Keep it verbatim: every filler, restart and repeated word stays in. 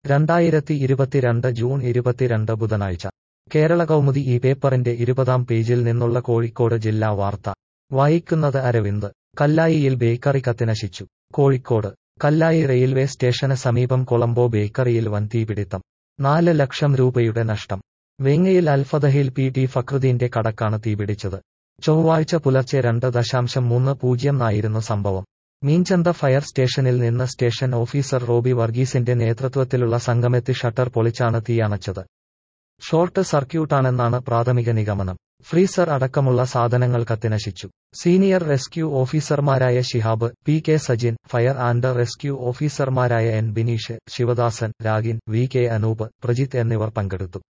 രണ്ടായിരത്തി ഇരുപത്തിരണ്ട് ജൂൺ ഇരുപത്തിരണ്ട് ബുധനാഴ്ച കേരള കൗമുദി ഈ പേപ്പറിന്റെ ഇരുപതാം പേജിൽ നിന്നുള്ള കോഴിക്കോട് ജില്ലാ വാർത്ത വായിക്കുന്നത് അരവിന്ദ്. കല്ലായിയിൽ ബേക്കറി കത്തിനശിച്ചു. കോഴിക്കോട് കല്ലായി റെയിൽവേ സ്റ്റേഷന് സമീപം കൊളംബോ ബേക്കറിയിൽ വൻ തീപിടിത്തം. നാല് ലക്ഷം രൂപയുടെ നഷ്ടം. വേങ്ങയിൽ അൽഫദഹിൽ പി ടി ഫക്രുദ്ദീന്റെ കടക്കാണ് തീപിടിച്ചത്. ചൊവ്വാഴ്ച പുലർച്ചെ രണ്ട് ദശാംശം മൂന്ന് പൂജ്യം ആയിരുന്നു സംഭവം. മീഞ്ചന്ത ഫയർ സ്റ്റേഷനിൽ നിന്ന് സ്റ്റേഷൻ ഓഫീസർ റോബി വർഗീസിന്റെ നേതൃത്വത്തിലുള്ള സംഘമെത്തി ഷട്ടർ പൊളിച്ചാണ് തീയണച്ചത്. ഷോർട്ട് സർക്യൂട്ടാണെന്നാണ് പ്രാഥമിക നിഗമനം. ഫ്രീസർ അടക്കമുള്ള സാധനങ്ങൾ കത്തിനശിച്ചു. സീനിയർ റെസ്ക്യൂ ഓഫീസർമാരായ Shihab, P K Sajin, fire and rescue ഓഫീസർമാരായ N Bineesh, Sivadasan, Ragin, V K Anoop, Prajith എന്നിവർ പങ്കെടുത്തു.